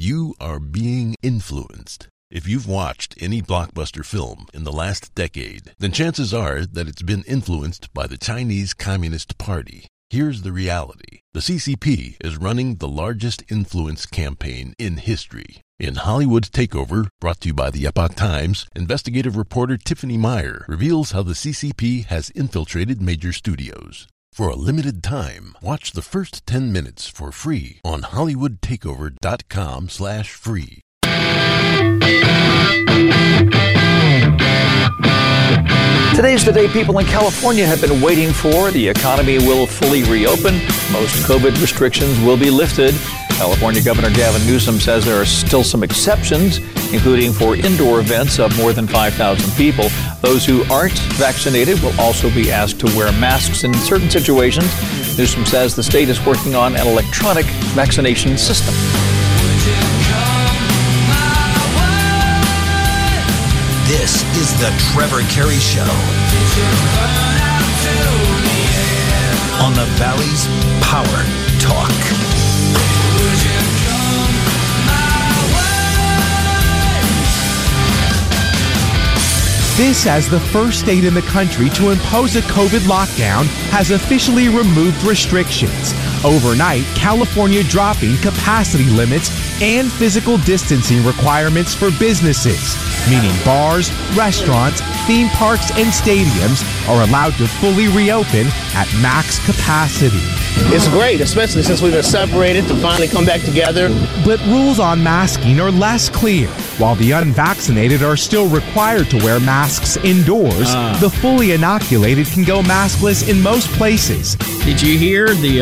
You are being influenced. If you've watched any blockbuster film in the last decade, then chances are that it's been influenced by the Chinese Communist Party. Here's the reality. The CCP is running the largest influence campaign in history. In Hollywood Takeover, brought to you by the Epoch Times, investigative reporter Tiffany Meyer reveals how the CCP has infiltrated major studios. For a limited time, watch the first 10 minutes for free on HollywoodTakeover.com/free. Today's the day people in California have been waiting for. The economy will fully reopen. Most COVID restrictions will be lifted. California Governor Gavin Newsom says there are still some exceptions, including for indoor events of more than 5,000 people. Those who aren't vaccinated will also be asked to wear masks in certain situations. Newsom says the state is working on an electronic vaccination system. This is the Trevor Carey Show on the Valley's Power Talk. This, as the first state in the country to impose a COVID lockdown, has officially removed restrictions. Overnight, California dropping capacity limits and physical distancing requirements for businesses, meaning bars, restaurants, theme parks, and stadiums are allowed to fully reopen at max capacity. It's great, especially since we've been separated, to finally come back together. But rules on masking are less clear. While the unvaccinated are still required to wear masks indoors, the fully inoculated can go maskless in most places. Did you hear the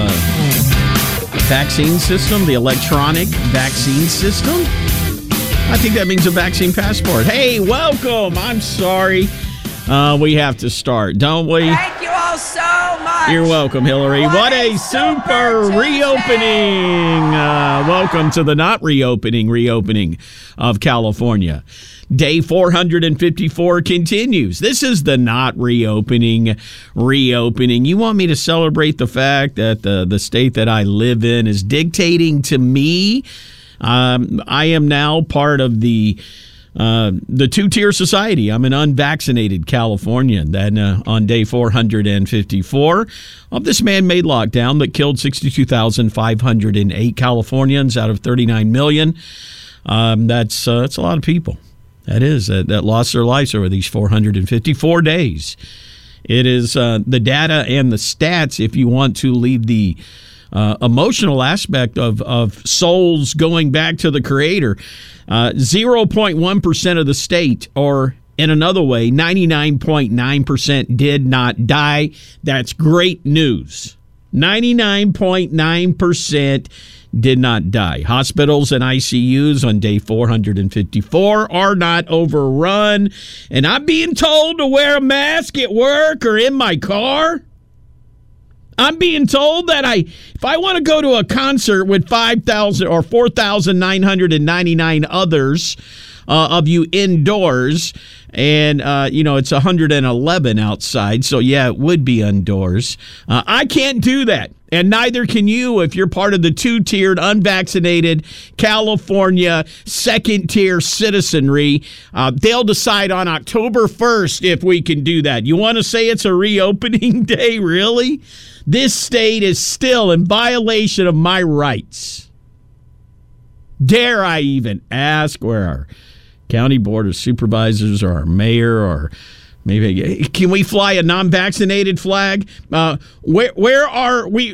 vaccine system, the electronic vaccine system? I think that means a vaccine passport. Hey, welcome. I'm sorry. We have to start, don't we? Thank you all so much. You're welcome, Hillary. What a super reopening. Welcome to the not reopening of California. Day 454 continues. This is the not reopening. You want me to celebrate the fact that the state that I live in is dictating to me? I am now part of the two-tier society. I'm an unvaccinated Californian. Then on day 454 of this man-made lockdown that killed 62,508 Californians out of 39 million. That's a lot of people. That lost their lives over these 454 days. It is the data and the stats, if you want to leave the emotional aspect of souls going back to the Creator. 0.1% of the state, or in another way, 99.9% did not die. That's great news. 99.9% did not die. Hospitals and ICUs on day 454 are not overrun. And I'm being told to wear a mask at work or in my car. I'm being told that if I want to go to a concert with 5,000 or 4,999 others of you indoors, and it's 111 outside, so yeah, it would be indoors. I can't do that, and neither can you if you're part of the two-tiered, unvaccinated California second-tier citizenry. They'll decide on October 1st if we can do that. You want to say it's a reopening day, really? This state is still in violation of my rights. Dare I even ask where our county board of supervisors or our mayor, or maybe can we fly a non-vaccinated flag? Where are we?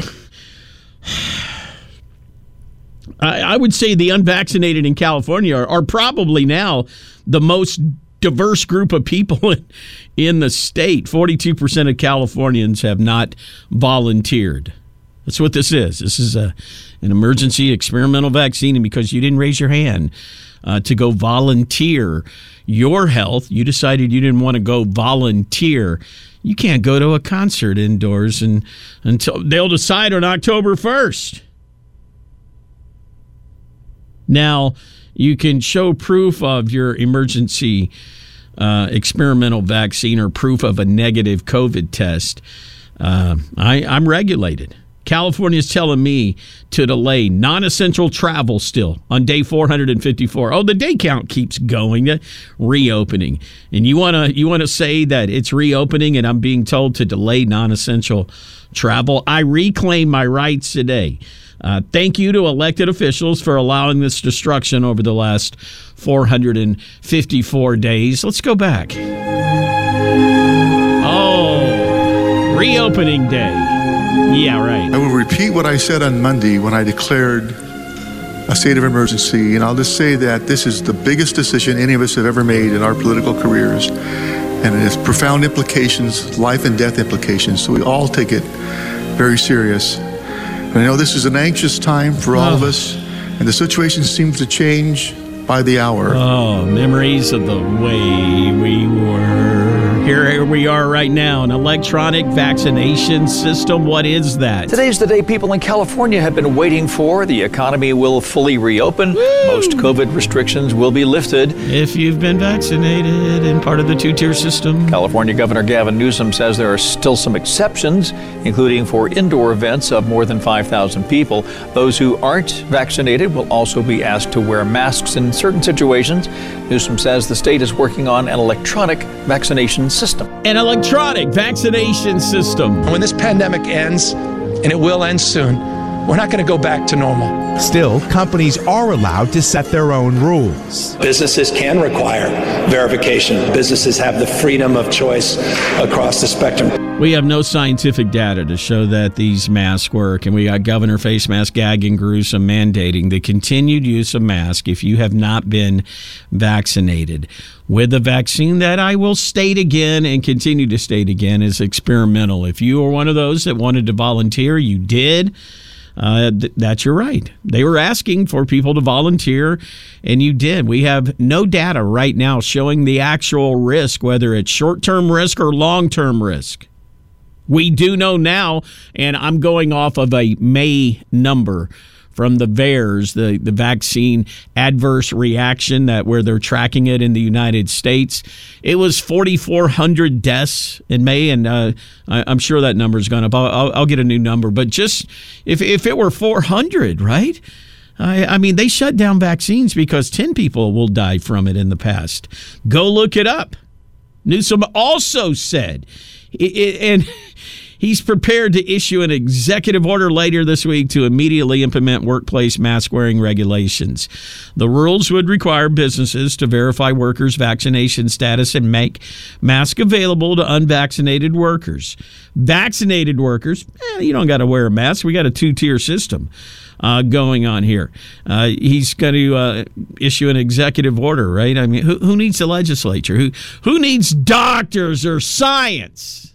I would say the unvaccinated in California are probably now the most diverse group of people in the state. 42% of Californians have not volunteered. That's what this is. This is an emergency experimental vaccine, and because you didn't raise your hand to go volunteer your health, you decided you didn't want to go volunteer, you can't go to a concert indoors until they'll decide on October 1st. Now, you can show proof of your emergency experimental vaccine or proof of a negative COVID test. I'm regulated. California's telling me to delay non-essential travel still on day 454. Oh, the day count keeps going, reopening. And you want to say that it's reopening and I'm being told to delay non-essential travel? I reclaim my rights today. Thank you to elected officials for allowing this destruction over the last 454 days. Let's go back. Oh, reopening day. Yeah, right. I will repeat what I said on Monday when I declared a state of emergency, and I'll just say that this is the biggest decision any of us have ever made in our political careers, and it has profound implications, life and death implications, so we all take it very serious. And I know this is an anxious time for all of us, and the situation seems to change by the hour. Oh, memories of the way we were. Here we are right now, an electronic vaccination system. What is that? Today's the day people in California have been waiting for. The economy will fully reopen. Woo! Most COVID restrictions will be lifted. If you've been vaccinated and part of the two-tier system. California Governor Gavin Newsom says there are still some exceptions, including for indoor events of more than 5,000 people. Those who aren't vaccinated will also be asked to wear masks in certain situations. Newsom says the state is working on an electronic vaccination system. An electronic vaccination system. When this pandemic ends, and it will end soon, we're not going to go back to normal. Still, companies are allowed to set their own rules. Businesses can require verification. Businesses have the freedom of choice across the spectrum. We have no scientific data to show that these masks work, and we got Governor Face Mask Gavin Newsom mandating the continued use of masks if you have not been vaccinated. With the vaccine that I will state again and continue to state again is experimental. If you are one of those that wanted to volunteer, you did. That's your right. They were asking for people to volunteer, and you did. We have no data right now showing the actual risk, whether it's short-term risk or long-term risk. We do know now, and I'm going off of a May number from the VAERS, the vaccine adverse reaction, that where they're tracking it in the United States. It was 4,400 deaths in May, and I'm sure that number's gone up. I'll get a new number, but just if it were 400, right? I mean, they shut down vaccines because 10 people will die from it in the past. Go look it up. Newsom also said, and he's prepared to issue an executive order later this week to immediately implement workplace mask-wearing regulations. The rules would require businesses to verify workers' vaccination status and make masks available to unvaccinated workers. Vaccinated workers, you don't got to wear a mask. We got a two-tier system going on here. He's going to issue an executive order, right? I mean, who needs the legislature? Who needs doctors or science?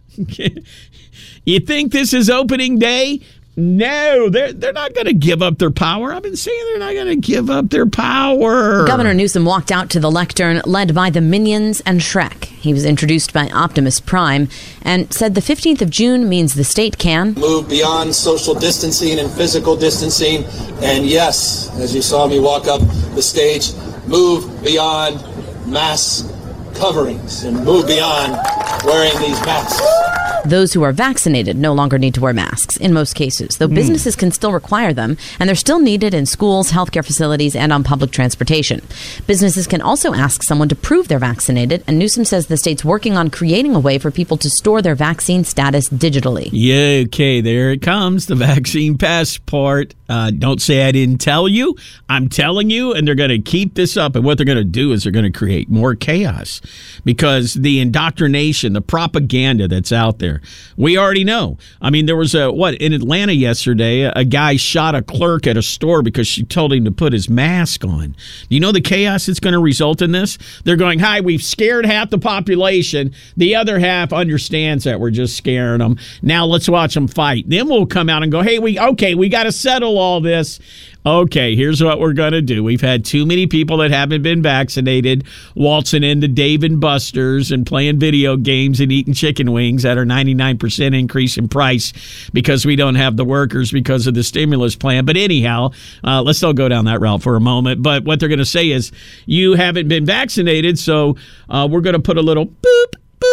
You think this is opening day? No, they're not going to give up their power. I've been saying they're not going to give up their power. Governor Newsom walked out to the lectern led by the Minions and Shrek. He was introduced by Optimus Prime and said the 15th of June means the state can move beyond social distancing and physical distancing. And yes, as you saw me walk up the stage, move beyond mask coverings and move beyond wearing these masks. Those who are vaccinated no longer need to wear masks in most cases, though businesses can still require them, and they're still needed in schools, healthcare facilities, and on public transportation. Businesses can also ask someone to prove they're vaccinated, and Newsom says the state's working on creating a way for people to store their vaccine status digitally. Yeah, okay, there it comes, the vaccine passport. Don't say I didn't tell you. I'm telling you, and they're going to keep this up, and what they're going to do is they're going to create more chaos because the indoctrination, the propaganda that's out there, we already know. I mean, there was in Atlanta yesterday, a guy shot a clerk at a store because she told him to put his mask on. Do you know the chaos that's going to result in this? They're going, hi, we've scared half the population. The other half understands that we're just scaring them. Now let's watch them fight. Then we'll come out and go, hey, we got to settle all this. Okay, here's what we're going to do. We've had too many people that haven't been vaccinated waltzing into Dave & Buster's and playing video games and eating chicken wings at our 99% increase in price because we don't have the workers because of the stimulus plan. But anyhow, let's not go down that route for a moment. But what they're going to say is you haven't been vaccinated, so we're going to put a little boop, boop,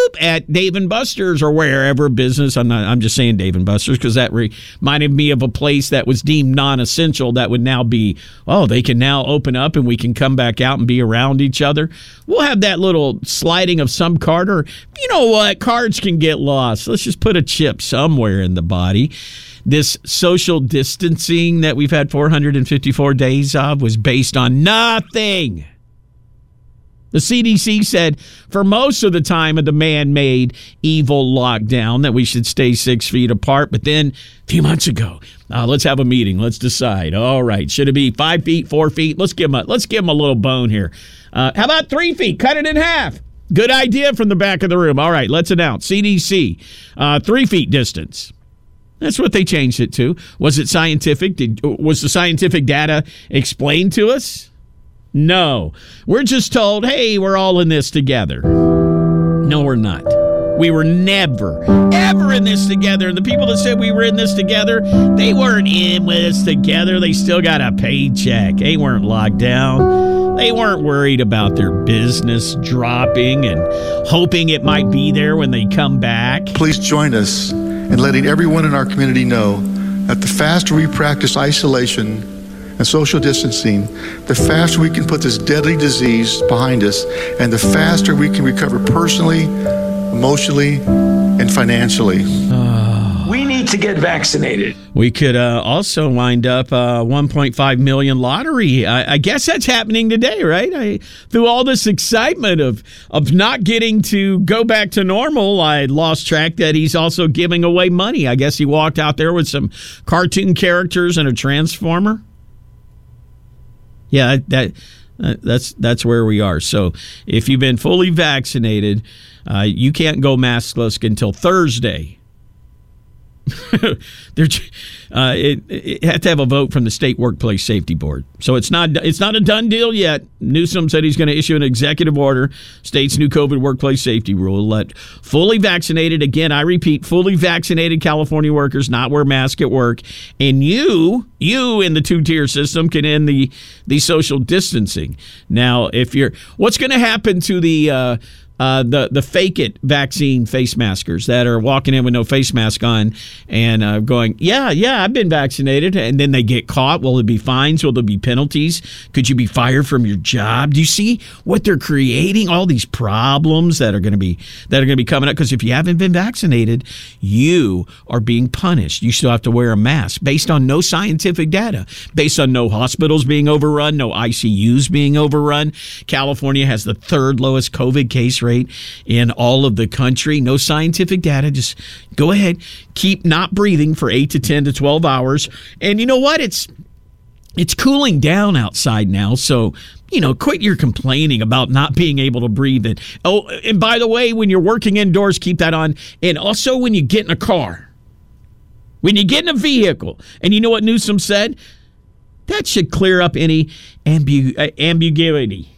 at Dave & Buster's or wherever business. I'm just saying Dave & Buster's because that reminded me of a place that was deemed non-essential that would now be, they can now open up and we can come back out and be around each other. We'll have that little sliding of some card, or you know what? Cards can get lost. Let's just put a chip somewhere in the body. This social distancing that we've had 454 days of was based on nothing. The CDC said for most of the time of the man-made evil lockdown that we should stay 6 feet apart. But then a few months ago, let's have a meeting. Let's decide. All right, should it be 5 feet, 4 feet? Let's give them a little bone here. How about 3 feet? Cut it in half. Good idea from the back of the room. All right, let's announce. CDC, 3 feet distance. That's what they changed it to. Was it scientific? Was the scientific data explained to us? No. We're just told, hey, we're all in this together. No, we're not. We were never, ever in this together. And the people that said we were in this together, they weren't in with us together. They still got a paycheck. They weren't locked down. They weren't worried about their business dropping and hoping it might be there when they come back. Please join us in letting everyone in our community know that the faster we practice isolation and social distancing, the faster we can put this deadly disease behind us, and the faster we can recover personally, emotionally, and financially. We need to get vaccinated. We could also wind up 1.5 million lottery. I guess that's happening today, right? Through all this excitement of not getting to go back to normal, I lost track that he's also giving away money. I guess he walked out there with some cartoon characters and a transformer. Yeah, that's where we are. So if you've been fully vaccinated, you can't go maskless until Thursday. It had to have a vote from the state workplace safety board, so it's not a done deal yet. Newsom said he's going to issue an executive order, state's new COVID workplace safety rule, let fully vaccinated, again I repeat, fully vaccinated California workers not wear masks at work, and you in the 2-tier system can end the social distancing. Now, what's going to happen to the fake it vaccine face maskers that are walking in with no face mask on and going, yeah, I've been vaccinated, and then they get caught? Will there be fines? Will there be penalties? Could you be fired from your job? Do you see what they're creating? All these problems that are going to be coming up, because if you haven't been vaccinated, you are being punished. You still have to wear a mask based on no scientific data, based on no hospitals being overrun, no ICUs being overrun. California has the third lowest COVID case rate in all of the country. No scientific data. Just go ahead, keep not breathing for 8 to 10 to 12 hours. And you know what? It's cooling down outside now, so quit your complaining about not being able to breathe. And by the way, when you're working indoors, keep that on. And also when you get in a car, when you get in a vehicle, and you know what Newsom said? That should clear up any ambiguity.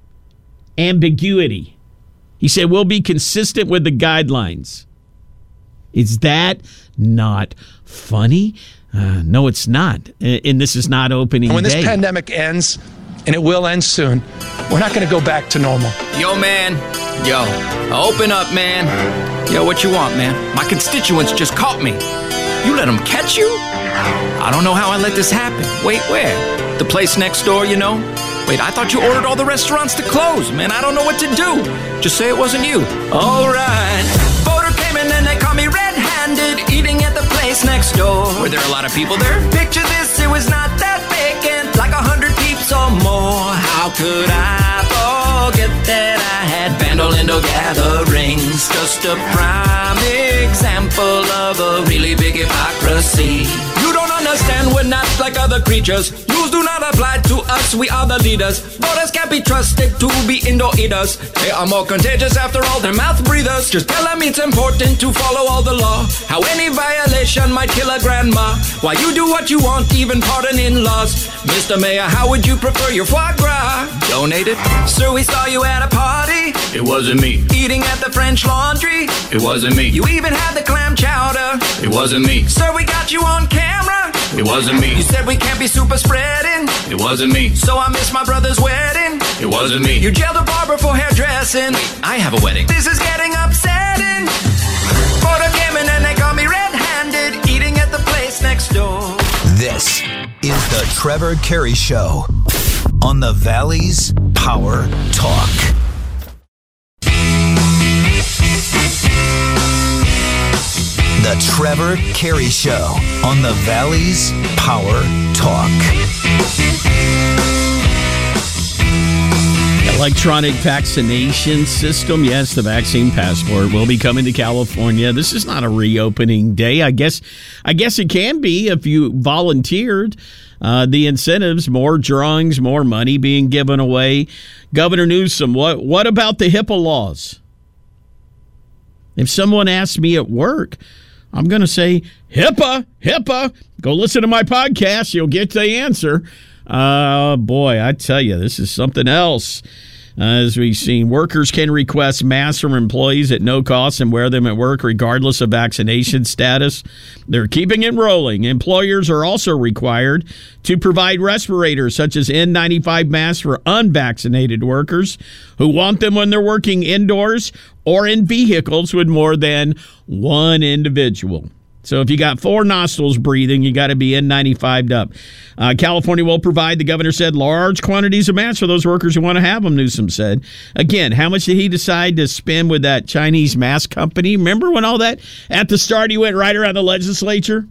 He said, we'll be consistent with the guidelines. Is that not funny? No, it's not. And this is not opening day. When this pandemic ends, and it will end soon, we're not going to go back to normal. Yo, man. Yo, open up, man. Yo, what you want, man? My constituents just caught me. You let them catch you? I don't know how I let this happen. Wait, where? The place next door, Wait, I thought you ordered all the restaurants to close. Man, I don't know what to do. Just say it wasn't you. All right. Voter came in and they caught me red-handed, eating at the place next door. Were there a lot of people there? Picture this, it was not that vacant, like 100 peeps or more. How could I forget that I had Bandolindo gatherings? Just a prime example of a really big hypocrisy. You don't understand, we're not like other creatures. Rules do not apply to us, we are the leaders. Voters can't be trusted to be indoor eaters. They are more contagious after all, they're mouth breathers. Just tell them it's important to follow all the law. How any violation might kill a grandma. Why you do what you want, even pardon in-laws. Mr. Mayor, how would you prefer your foie gras? Donated? Sir, we saw you at a party. It wasn't me. Eating at the French Laundry. It wasn't me. You even had the clam chowder. It wasn't me. Sir, we got you on camera. It wasn't me. You said we can't be super spreading. It wasn't me. So I missed my brother's wedding. It wasn't me. You jailed a barber for hairdressing. Wait, I have a wedding. This is getting upsetting. wedding. Board gaming and they call me red-handed, eating at the place next door. This is the Trevor Carey Show on the Valley's Power Talk. The Trevor Carey Show on the Valley's Power Talk. Electronic vaccination system. Yes, the vaccine passport will be coming to California. This is not a reopening day. I guess it can be if you volunteered. The incentives, more drawings, more money being given away. Governor Newsom, what about the HIPAA laws? If someone asks me at work, I'm going to say, HIPAA. Go listen to my podcast. You'll get the answer. Boy, I tell you, this is something else. As we've seen, workers can request masks from employees at no cost and wear them at work regardless of vaccination status. They're keeping it rolling. Employers are also required to provide respirators such as N95 masks for unvaccinated workers who want them when they're working indoors or in vehicles with more than one individual. So if you got 4 nostrils breathing, you got to be N95'd up. California will provide, the governor said, large quantities of masks for those workers who want to have them, Newsom said. Again, how much did he decide to spend with that Chinese mask company? Remember when all that, at the start, he went right around the legislature?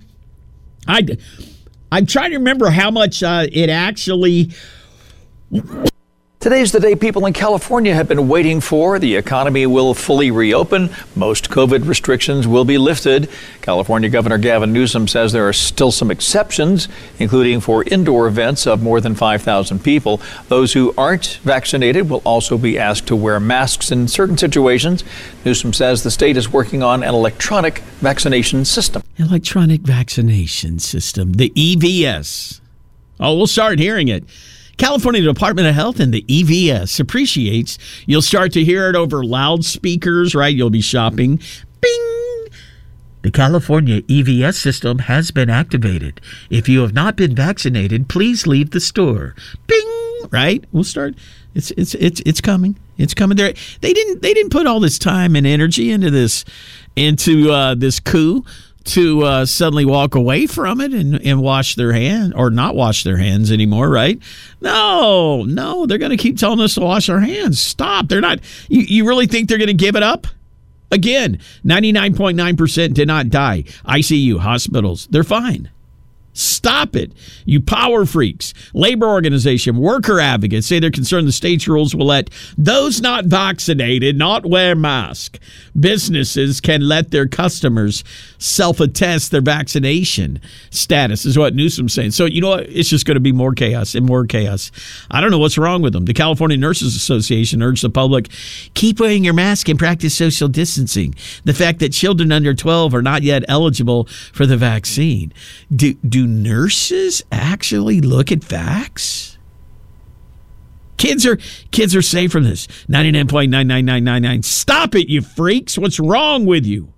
I'm trying to remember how much it actually... Today's the day people in California have been waiting for. The economy will fully reopen. Most COVID restrictions will be lifted. California Governor Gavin Newsom says there are still some exceptions, including for indoor events of more than 5,000 people. Those who aren't vaccinated will also be asked to wear masks in certain situations. Newsom says the state is working on an electronic vaccination system. Electronic vaccination system, the EVS. Oh, we'll start hearing it. California Department of Health and the EVS appreciates. You'll start to hear it over loudspeakers, right? You'll be shopping. Bing! The California EVS system has been activated. If you have not been vaccinated, please leave the store. Bing! Right? We'll start. It's coming. It's coming there. They didn't put all this time and energy into this coup to suddenly walk away from it and wash their hand or not wash their hands anymore, right? No, they're going to keep telling us to wash our hands. Stop. They're not. You really think they're going to give it up? Again, 99.9% did not die. ICU, hospitals, they're fine. Stop it. You power freaks, labor organization, worker advocates say they're concerned the state's rules will let those not vaccinated not wear masks. Businesses can let their customers self-attest their vaccination status, is what Newsom's saying. So, you know what? It's just going to be more chaos and more chaos. I don't know what's wrong with them. The California Nurses Association urged the public, keep wearing your mask and practice social distancing. The fact that children under 12 are not yet eligible for the vaccine. Do nurses actually look at facts? Kids are safe from this. 99.99999. Stop it, you freaks. What's wrong with you?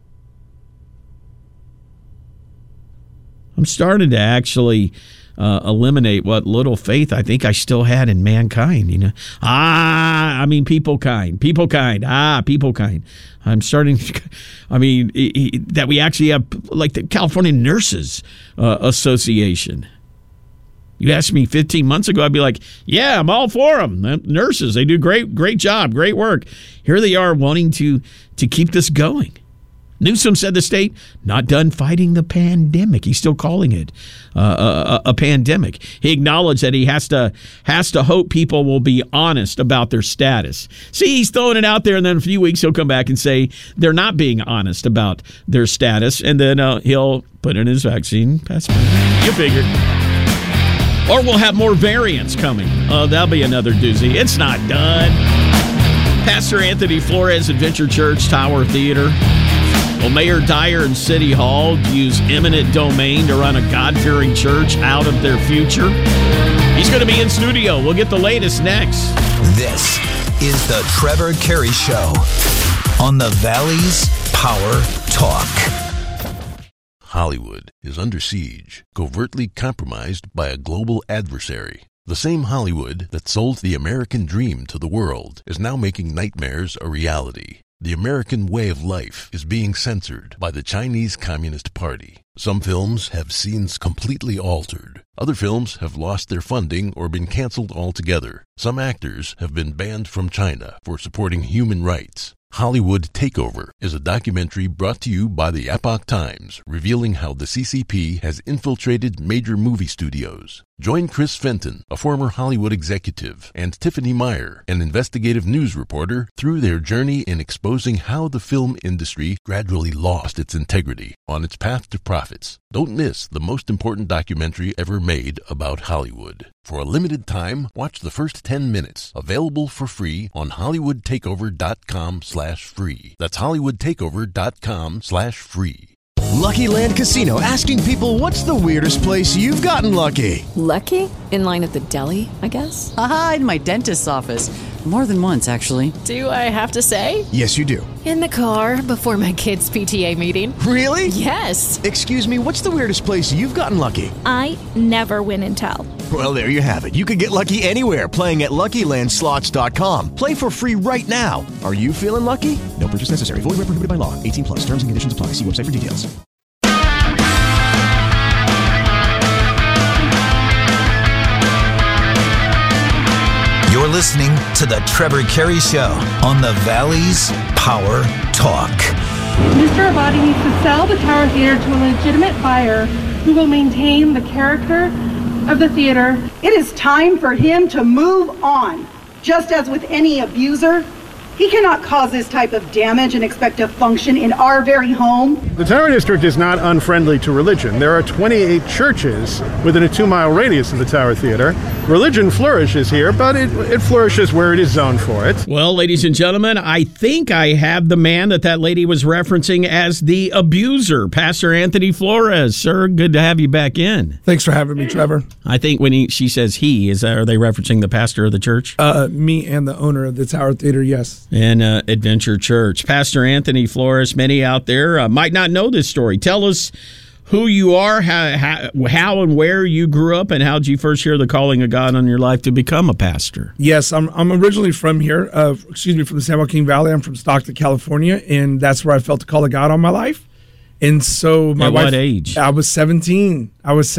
I'm starting to actually eliminate what little faith I think I still had in mankind, you know. People kind. People kind. I'm starting, that we actually have, like, the California Nurses Association. You asked me 15 months ago, I'd be like, yeah, I'm all for them. Nurses, they do great job, great work. Here they are wanting to keep this going. Newsom said the state not done fighting the pandemic. He's still calling it a pandemic. He acknowledged that he has to hope people will be honest about their status. See, he's throwing it out there, and then in a few weeks he'll come back and say they're not being honest about their status, and then he'll put in his vaccine passport. You figured. Or we'll have more variants coming. That'll be another doozy. It's not done. Pastor Anthony Flores at Venture Church Tower Theater. Well, Mayor Dyer and City Hall use eminent domain to run a God-fearing church out of their future. He's going to be in studio. We'll get the latest next. This is the Trevor Carey Show on the Valley's Power Talk. Hollywood is under siege, covertly compromised by a global adversary. The same Hollywood that sold the American dream to the world is now making nightmares a reality. The American way of life is being censored by the Chinese Communist Party. Some films have scenes completely altered. Other films have lost their funding or been canceled altogether. Some actors have been banned from China for supporting human rights. Hollywood Takeover is a documentary brought to you by the Epoch Times, revealing how the CCP has infiltrated major movie studios. Join Chris Fenton, a former Hollywood executive, and Tiffany Meyer, an investigative news reporter, through their journey in exposing how the film industry gradually lost its integrity on its path to profits. Don't miss the most important documentary ever made about Hollywood. For a limited time, watch the first 10 minutes, available for free on HollywoodTakeover.com/free. That's HollywoodTakeover.com/free. Lucky Land Casino, asking people, what's the weirdest place you've gotten lucky? Lucky? In line at the deli, I guess? Aha, in my dentist's office. More than once, actually. Do I have to say? Yes, you do. In the car before my kids' PTA meeting. Really? Yes. Excuse me, what's the weirdest place you've gotten lucky? I never win and tell. Well, there you have it. You can get lucky anywhere, playing at LuckyLandSlots.com. Play for free right now. Are you feeling lucky? No purchase necessary. Void where prohibited by law. 18+. Terms and conditions apply. See website for details. You're listening to The Trevor Carey Show on the Valley's Power Talk. Mr. Abadi needs to sell the Tower Theater to a legitimate buyer who will maintain the character of the theater. It is time for him to move on. Just as with any abuser, he cannot cause this type of damage and expect to function in our very home. The Tower District is not unfriendly to religion. There are 28 churches within a 2-mile radius of the Tower Theater. Religion flourishes here, but it flourishes where it is zoned for it. Well, ladies and gentlemen, I think I have the man that lady was referencing as the abuser, Pastor Anthony Flores. Sir, good to have you back in. Thanks for having me, Trevor. I think when she says he, are they referencing the pastor of the church? Me and the owner of the Tower Theater, yes. And Adventure Church. Pastor Anthony Flores, many out there might not know this story. Tell us who you are, how and where you grew up, and how did you first hear the calling of God on your life to become a pastor? Yes, I'm originally from here, from the San Joaquin Valley. I'm from Stockton, California, and that's where I felt the call of God on my life. And so my wife... At what age? I was 17.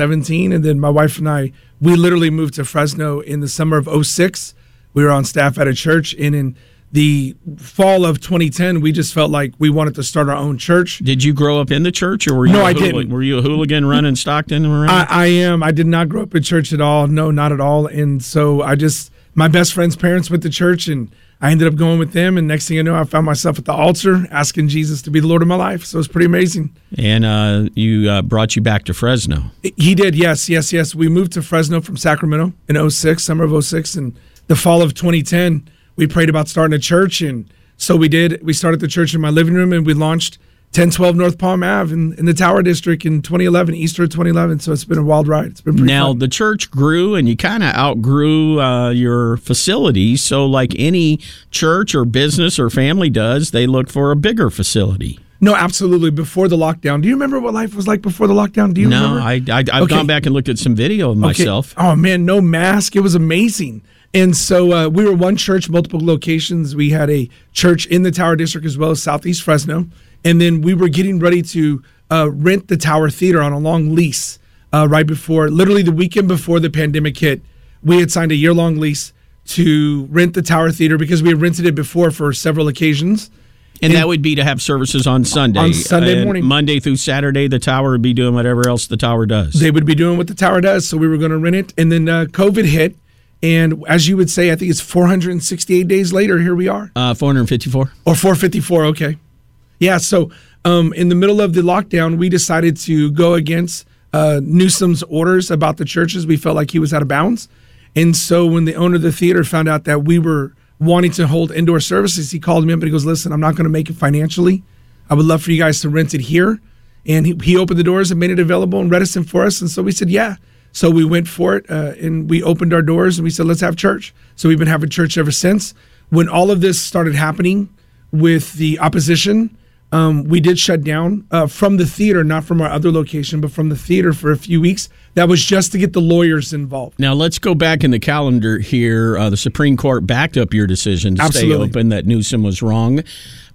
And then my wife and I, we literally moved to Fresno in the summer of 2006. We were on staff at a church, and in the fall of 2010, we just felt like we wanted to start our own church. Did you grow up in the church, or were you? No, I didn't. Were you a hooligan running Stockton around? I am. I did not grow up in church at all. No, not at all. And so my best friend's parents went to church, and I ended up going with them. And next thing I know, I found myself at the altar asking Jesus to be the Lord of my life. So it's pretty amazing. And you brought you back to Fresno. He did. Yes. We moved to Fresno from Sacramento in 2006, summer of 2006, and the fall of 2010. We prayed about starting a church, and so we did. We started the church in my living room, and we launched 1012 North Palm Ave in the Tower District in 2011, Easter of 2011. So it's been a wild ride. It's been pretty fun. The church grew, and you kind of outgrew your facility. So like any church or business or family does, they look for a bigger facility. No, absolutely. Before the lockdown. Do you remember what life was like before the lockdown? Do you remember? I've gone back and looked at some video of myself. Oh, man, no mask. It was amazing. And so we were one church, multiple locations. We had a church in the Tower District as well as Southeast Fresno. And then we were getting ready to rent the Tower Theater on a long lease literally the weekend before the pandemic hit. We had signed a year-long lease to rent the Tower Theater because we had rented it before for several occasions. And that would be to have services on Sunday. On Sunday morning. Monday through Saturday, the Tower would be doing whatever else the Tower does. They would be doing what the Tower does, so we were going to rent it. And then COVID hit. And as you would say, I think it's 468 days later, here we are. 454. Or 454, okay. Yeah, so in the middle of the lockdown, we decided to go against Newsom's orders about the churches. We felt like he was out of bounds. And so when the owner of the theater found out that we were wanting to hold indoor services, he called me up and he goes, listen, I'm not going to make it financially. I would love for you guys to rent it here. And he opened the doors and made it available and reticent for us. And so we said, yeah. So we went for it, and we opened our doors, and we said, let's have church. So we've been having church ever since. When all of this started happening with the opposition, we did shut down from the theater, not from our other location, but from the theater for a few weeks. That was just to get the lawyers involved. Now, let's go back in the calendar here. The Supreme Court backed up your decision to stay open, that Newsom was wrong.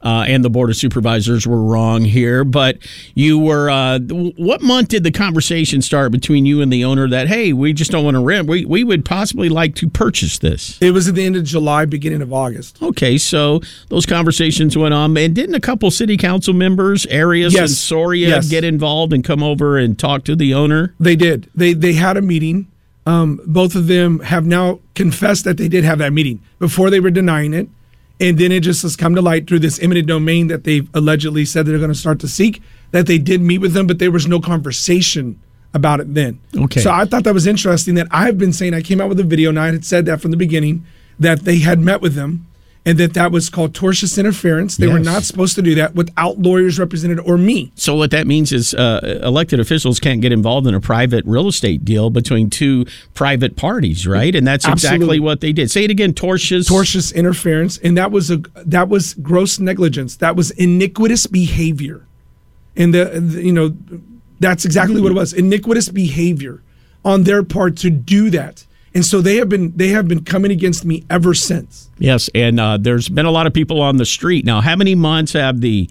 and the Board of Supervisors were wrong here. But you were, what month did the conversation start between you and the owner that, hey, we just don't want to rent. We would possibly like to purchase this? It was at the end of July, beginning of August. Okay, so those conversations went on. And didn't a couple city council members, Arias and Soria, get involved and come over and talk to the owner? They did. They had a meeting. Both of them have now confessed that they did have that meeting. Before they were denying it. And then it just has come to light through this eminent domain that they've allegedly said they're going to start to seek, that they did meet with them, but there was no conversation about it then. Okay. So I thought that was interesting that I've been saying, I came out with a video and I had said that from the beginning, that they had met with them and that was called tortious interference. They were not supposed to do that without lawyers represented or me. So what that means is elected officials can't get involved in a private real estate deal between two private parties, right? And that's exactly what they did. Say it again, tortious interference, and that was gross negligence. That was iniquitous behavior. And that's exactly what it was. Iniquitous behavior on their part to do that. And so they have been coming against me ever since. Yes, and there's been a lot of people on the street. Now, how many months have the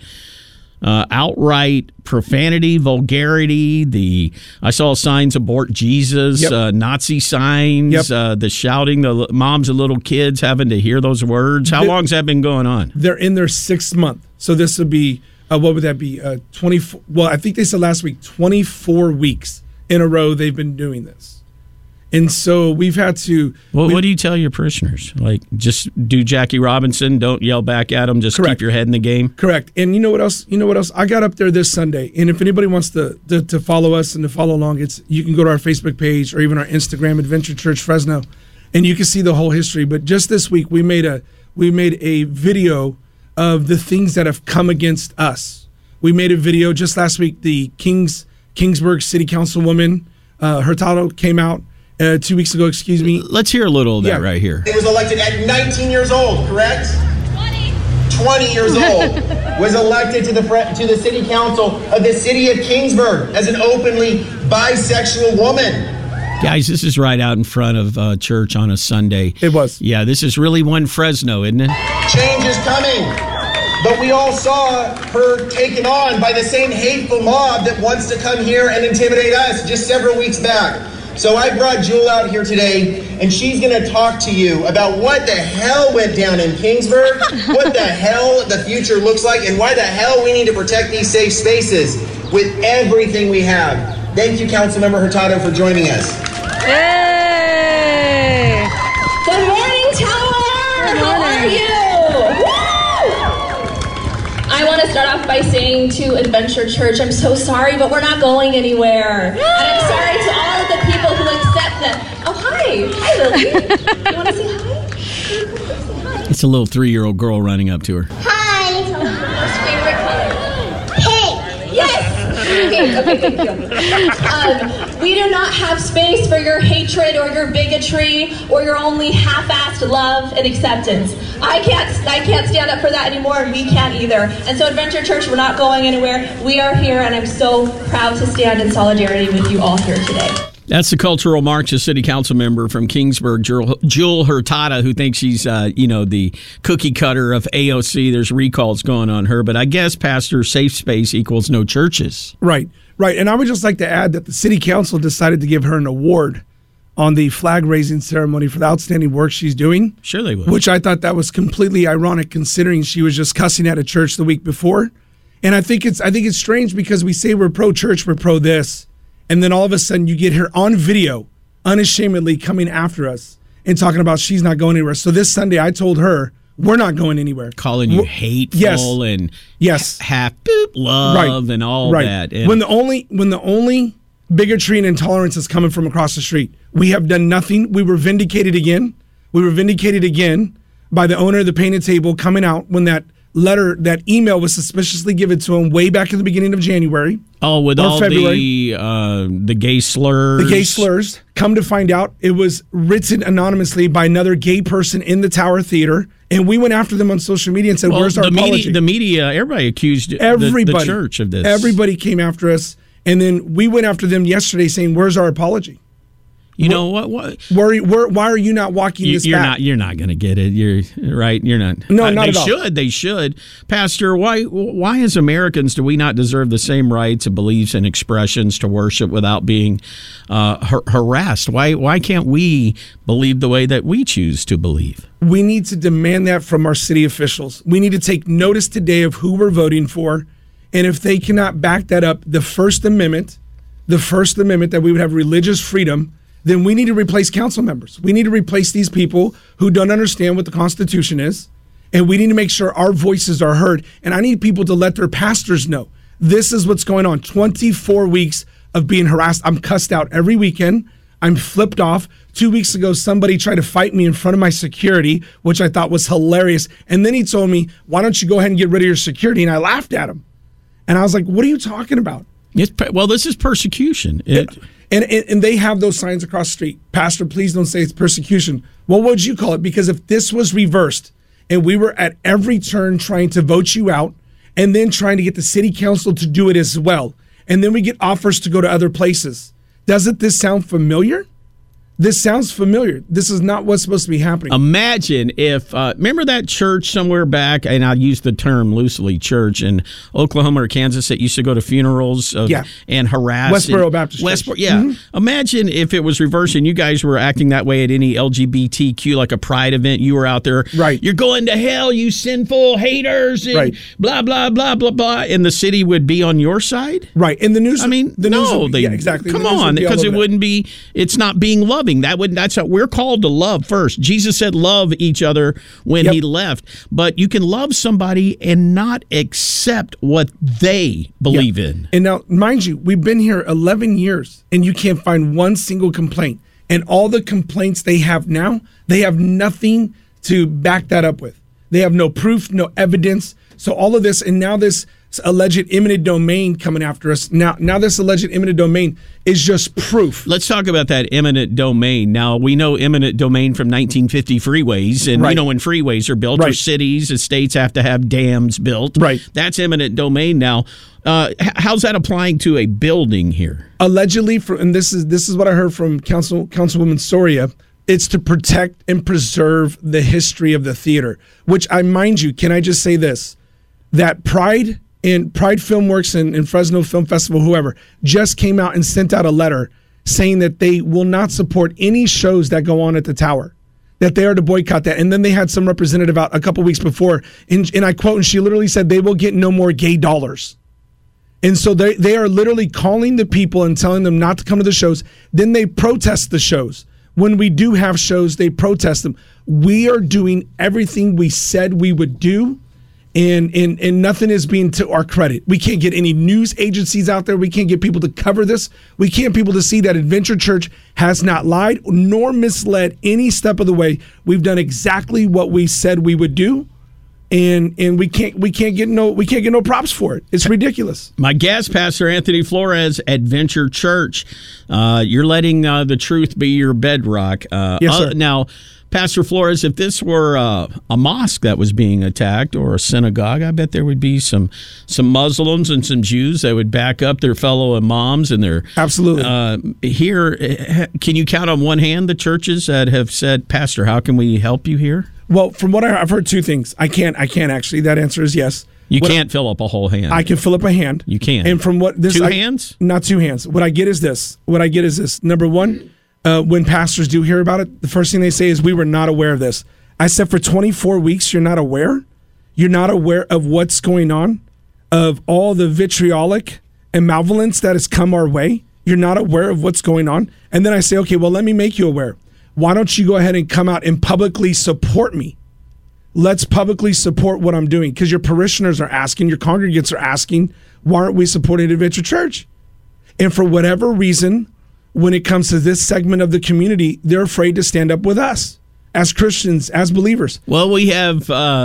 outright profanity, vulgarity, I saw signs, abort Jesus, Nazi signs, the shouting, the moms and little kids having to hear those words? How long has that been going on? They're in their 6th month. So this would be, what would that be? 24. Well, I think they said last week, 24 weeks in a row they've been doing this. And so we've had to... Well, what do you tell your parishioners? Like, just do Jackie Robinson, don't yell back at them, just keep your head in the game? Correct. And you know what else? I got up there this Sunday, and if anybody wants to follow us and to follow along, you can go to our Facebook page or even our Instagram, Adventure Church Fresno, and you can see the whole history. But just this week, we made a video of the things that have come against us. We made a video just last week. The Kingsburg City Councilwoman, Hurtado, came out 2 weeks ago, excuse me. Let's hear a little of that right here. He was elected at 19 years old, correct? 20 years old. Was elected to the city council of the city of Kingsburg as an openly bisexual woman. Guys, this is right out in front of church on a Sunday. It was. Yeah, this is really one Fresno, isn't it? Change is coming. But we all saw her taken on by the same hateful mob that wants to come here and intimidate us just several weeks back. So I brought Jewel out here today, and she's going to talk to you about what the hell went down in Kingsburg, what the hell the future looks like, and why the hell we need to protect these safe spaces with everything we have. Thank you, Councilmember Hurtado, for joining us. Hey! Good morning, Tower! How are you? Woo! I want to start off by saying to Adventure Church, I'm so sorry, but we're not going anywhere. And I'm sorry to all of the people who accept them. Oh, hi. Hi, Lily. You want to say hi? It's a little 3-year-old girl running up to her. Hi. Most favorite color? Pink. Yes. Pink. Okay, thank you. We do not have space for your hatred or your bigotry or your only half-assed love and acceptance. I can't stand up for that anymore, and we can't either. And so Adventure Church, we're not going anywhere. We are here, and I'm so proud to stand in solidarity with you all here today. That's the cultural Marxist city council member from Kingsburg, Jewel Hurtado, who thinks she's, the cookie cutter of AOC. There's recalls going on her, but I guess, Pastor, safe space equals no churches. Right. And I would just like to add that the city council decided to give her an award on the flag-raising ceremony for the outstanding work she's doing. Sure they would. Which I thought that was completely ironic, considering she was just cussing at a church the week before. And I think it's strange because we say we're pro-church, we're pro-this, and then all of a sudden you get her on video, unashamedly coming after us and talking about she's not going anywhere. So this Sunday I told her, we're not going anywhere. Calling you hateful and half love and all that. And when the only bigotry and intolerance is coming from across the street, we have done nothing. We were vindicated again. By the owner of the Painted Table coming out when that email was suspiciously given to him way back in the beginning of January. Oh, with all February. The gay slurs. The gay slurs. Come to find out, it was written anonymously by another gay person in the Tower Theater. And we went after them on social media and said, where's our apology? The media, everybody accused the church of this. Everybody came after us. And then we went after them yesterday saying, where's our apology? You know what? Why are you not walking this back? You're not going to get it. You're right. You're not. No, not at all. They should. Pastor, why as Americans do we not deserve the same rights and beliefs and expressions to worship without being harassed? Why can't we believe the way that we choose to believe? We need to demand that from our city officials. We need to take notice today of who we're voting for, and if they cannot back that up, the First Amendment that we would have religious freedom, then we need to replace council members. We need to replace these people who don't understand what the Constitution is, and we need to make sure our voices are heard. And I need people to let their pastors know this is what's going on. 24 weeks of being harassed. I'm cussed out every weekend. I'm flipped off. 2 weeks ago, somebody tried to fight me in front of my security, which I thought was hilarious. And then he told me, why don't you go ahead and get rid of your security? And I laughed at him. And I was like, what are you talking about? Well, this is persecution. And they have those signs across the street. Pastor, please don't say it's persecution. Well, what would you call it? Because if this was reversed and we were at every turn trying to vote you out and then trying to get the city council to do it as well, and then we get offers to go to other places, doesn't this sound familiar? This sounds familiar. This is not what's supposed to be happening. Imagine if, remember that church somewhere back, and I'll use the term loosely, church in Oklahoma or Kansas that used to go to funerals and harass. Westboro Baptist Church. Yeah. Mm-hmm. Imagine if it was reversed and you guys were acting that way at any LGBTQ, like a pride event. You were out there. Right. You're going to hell, you sinful haters, and blah, blah, blah, blah, blah. And the city would be on your side? Right. And the news. I mean, exactly. Come on, because it wouldn't be, it's not being loving. That's how we're called to love first. Jesus said love each other when he left. But you can love somebody and not accept what they believe in. And now, mind you, we've been here 11 years and you can't find one single complaint. And all the complaints they have now, they have nothing to back that up with. They have no proof, no evidence. So all of this, and now this alleged eminent domain coming after us. Now this alleged eminent domain is just proof. Let's talk about that eminent domain. Now, we know eminent domain from 1950 freeways, and when freeways are built, or cities and states have to have dams built. Right. That's eminent domain now. How's that applying to a building here? Allegedly, and this is what I heard from Councilwoman Soria, it's to protect and preserve the history of the theater, which mind you, can I just say this, that Pride Filmworks and Fresno Film Festival, whoever, just came out and sent out a letter saying that they will not support any shows that go on at the tower, that they are to boycott that. And then they had some representative out a couple weeks before, and I quote, and she literally said they will get no more gay dollars. And so they are literally calling the people and telling them not to come to the shows. Then they protest the shows. When we do have shows, they protest them. We are doing everything we said we would do. And nothing is being to our credit. We can't get any news agencies out there. We can't get people to cover this. We can't get people to see that Adventure Church has not lied nor misled any step of the way. We've done exactly what we said we would do, and we can't get no props for it. It's ridiculous. My guest, Pastor Anthony Flores, Adventure Church. You're letting the truth be your bedrock. Yes, sir. Now, Pastor Flores, if this were a mosque that was being attacked or a synagogue, I bet there would be some Muslims and some Jews that would back up their fellow imams and their absolutely. Here, can you count on one hand the churches that have said, Pastor, how can we help you here? Well, from what I've heard, two things. I can't actually. That answer is yes. You can't fill up a whole hand. I can fill up a hand. You can. And from what this two hands? Not two hands. What I get is this. Number one. When pastors do hear about it, the first thing they say is, we were not aware of this. I said, for 24 weeks, you're not aware? You're not aware of what's going on, of all the vitriolic and malevolence that has come our way? You're not aware of what's going on? And then I say, okay, well, let me make you aware. Why don't you go ahead and come out and publicly support me? Let's publicly support what I'm doing, because your parishioners are asking, your congregants are asking, why aren't we supporting Adventure Church? And for whatever reason, when it comes to this segment of the community, they're afraid to stand up with us as Christians, as believers. Well, we have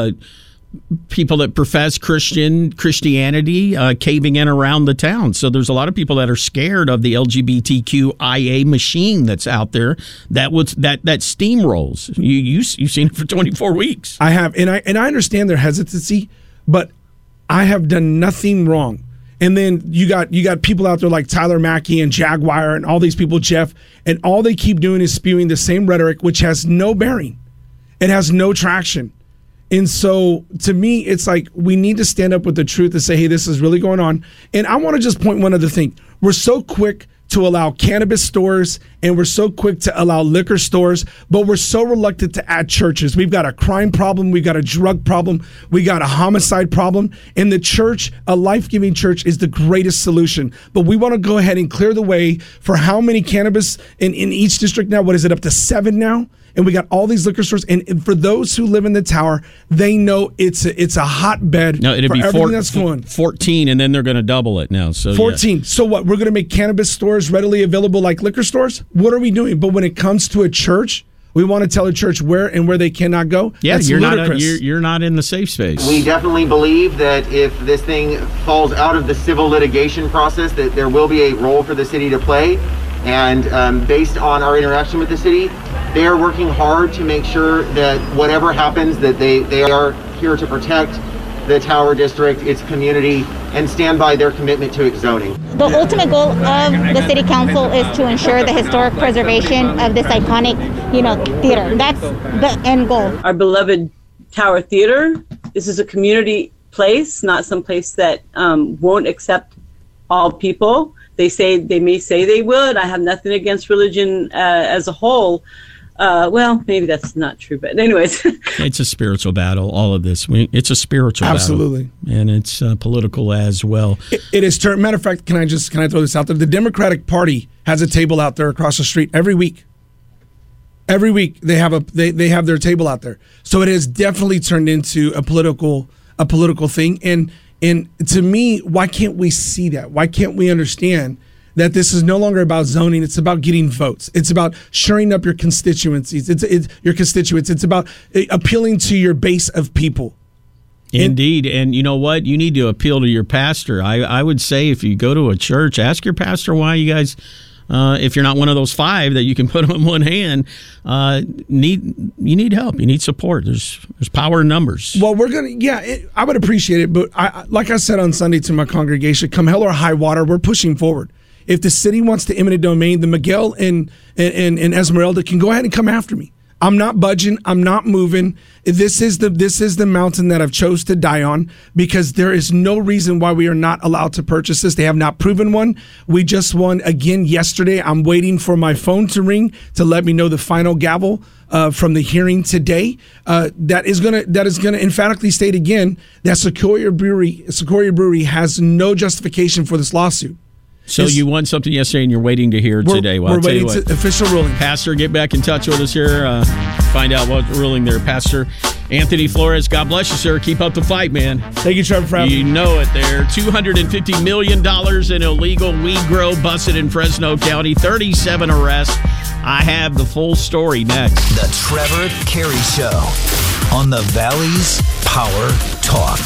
people that profess Christianity caving in around the town. So there's a lot of people that are scared of the LGBTQIA machine that's out there that steamrolls. You've seen it for 24 weeks. I have, and I understand their hesitancy, but I have done nothing wrong. And then you got people out there like Tyler Mackey and Jaguar and all these people, Jeff, and all they keep doing is spewing the same rhetoric, which has no bearing. It has no traction. And so to me, it's like we need to stand up with the truth and say, hey, this is really going on. And I want to just point one other thing. We're so quick to allow cannabis stores and we're so quick to allow liquor stores, but we're so reluctant to add churches. We've got a crime problem. We've got a drug problem. We got a homicide problem. And the church, a life-giving church, is the greatest solution. But we want to go ahead and clear the way for how many cannabis in each district now? What is it, up to 7 now? And we got all these liquor stores. And for those who live in the tower, they know it's a hotbed for everything that's going. 14, and then they're going to double it now. So 14. Yeah. So what? We're going to make cannabis stores readily available like liquor stores? What are we doing? But when it comes to a church, we want to tell a church where and where they cannot go? Yeah, that's you're ludicrous. you're not in the safe space. We definitely believe that if this thing falls out of the civil litigation process, that there will be a role for the city to play. And based on our interaction with the city, they are working hard to make sure that whatever happens, that they are here to protect the Tower District, its community, and stand by their commitment to its zoning. The ultimate goal of the City Council is to ensure the historic preservation of this iconic, theater. That's the end goal. Our beloved Tower Theater, this is a community place, not some place that won't accept all people. They may say they would. I have nothing against religion as a whole. Well, maybe that's not true, but anyways. It's a spiritual battle, all of this. It's a spiritual Absolutely. battle. And it's political as well. It is. Matter of fact, can I throw this out there? The Democratic Party has a table out there across the street every week. Every week they have they have their table out there. So it has definitely turned into a political thing. And to me, why can't we see that? Why can't we understand that this is no longer about zoning? It's about getting votes. It's about shoring up your constituencies. It's your constituents. It's about appealing to your base of people. Indeed. And you know what? You need to appeal to your pastor. I would say if you go to a church, ask your pastor why you guys, if you're not one of those 5 that you can put on one hand, you need help. You need support. There's power in numbers. Well, I would appreciate it. But like I said on Sunday to my congregation, come hell or high water, we're pushing forward. If the city wants to eminent domain, then Miguel and Esmeralda can go ahead and come after me. I'm not budging. I'm not moving. This is the mountain that I've chose to die on, because there is no reason why we are not allowed to purchase this. They have not proven one. We just won again yesterday. I'm waiting for my phone to ring to let me know the final gavel from the hearing today. That is gonna emphatically state again that Sequoia Brewery has no justification for this lawsuit. So you won something yesterday, and you're waiting to hear today. Well, we're waiting to official ruling. Pastor, get back in touch with us here. Find out what ruling there. Pastor Anthony Flores, God bless you, sir. Keep up the fight, man. Thank you, Trevor, for having me. You know it there. $250 million in illegal weed grow busted in Fresno County. 37 arrests. I have the full story next. The Trevor Carey Show on the Valley's Power Talk.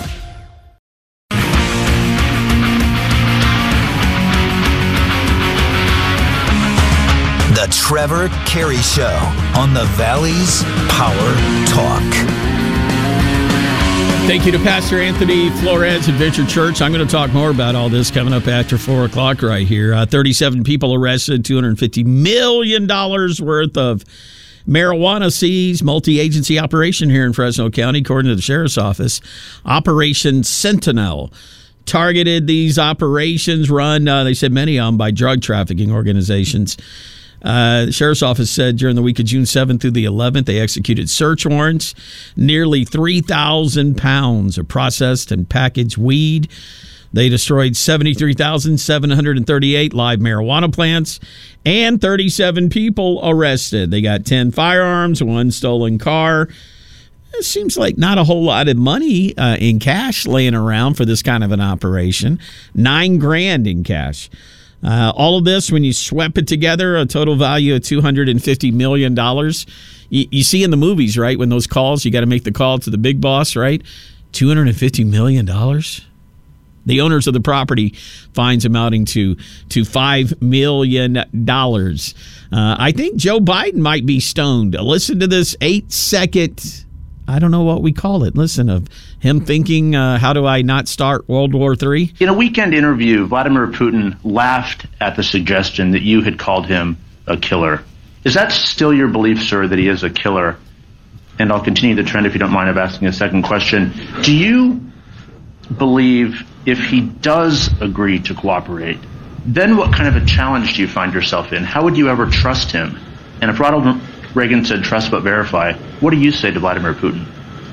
The Trevor Carey Show on the Valley's Power Talk. Thank you to Pastor Anthony Flores Adventure Church. I'm going to talk more about all this coming up after 4 o'clock right here. 37 people arrested, $250 million worth of marijuana seized, multi-agency operation here in Fresno County, according to the Sheriff's Office. Operation Sentinel targeted these operations run, they said many of them, by drug trafficking organizations. The Sheriff's Office said during the week of June 7th through the 11th, they executed search warrants, nearly 3,000 pounds of processed and packaged weed. They destroyed 73,738 live marijuana plants and 37 people arrested. They got 10 firearms, 1 stolen car. It seems like not a whole lot of money in cash laying around for this kind of an operation. $9,000 in cash. All of this, when you sweep it together, a total value of $250 million. You see in the movies, right, when those calls, you got to make the call to the big boss, right? $250 million. The owners of the property fines amounting to $5 million. I think Joe Biden might be stoned. Listen to this 8-second I don't know what we call it. Listen, of him thinking, how do I not start World War III? In a weekend interview, Vladimir Putin laughed at the suggestion that you had called him a killer. Is that still your belief, sir, that he is a killer? And I'll continue the trend if you don't mind of asking a second question. Do you believe if he does agree to cooperate, then what kind of a challenge do you find yourself in? How would you ever trust him? And if Ronald Reagan said trust but verify, what do you say to Vladimir Putin?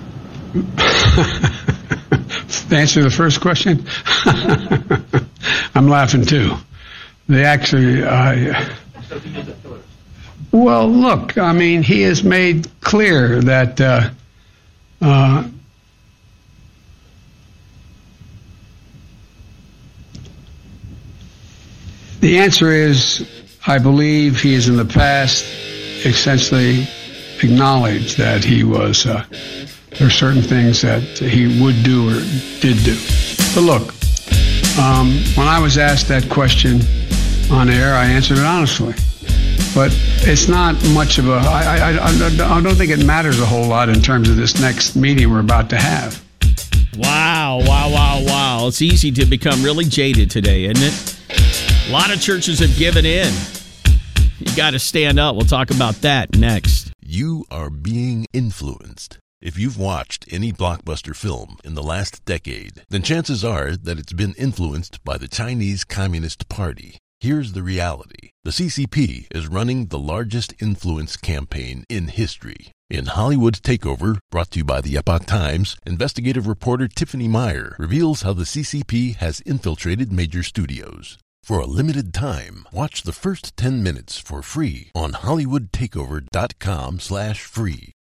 To answer the first question, I'm laughing too. They actually, well, look, I mean, he has made clear that the answer is, I believe he has in the past essentially acknowledged that he was, there are certain things that he would do or did do. But look, when I was asked that question on air, I answered it honestly. But it's not much of a, I don't think it matters a whole lot in terms of this next meeting we're about to have. Wow. It's easy to become really jaded today, isn't it? A lot of churches have given in. You got to stand up. We'll talk about that next. You are being influenced. If you've watched any blockbuster film in the last decade, then chances are that it's been influenced by the Chinese Communist Party. Here's the reality. The CCP is running the largest influence campaign in history. In Hollywood Takeover, brought to you by the Epoch Times, investigative reporter Tiffany Meyer reveals how the CCP has infiltrated major studios. For a limited time, watch the first 10 minutes for free on HollywoodTakeover.com/free.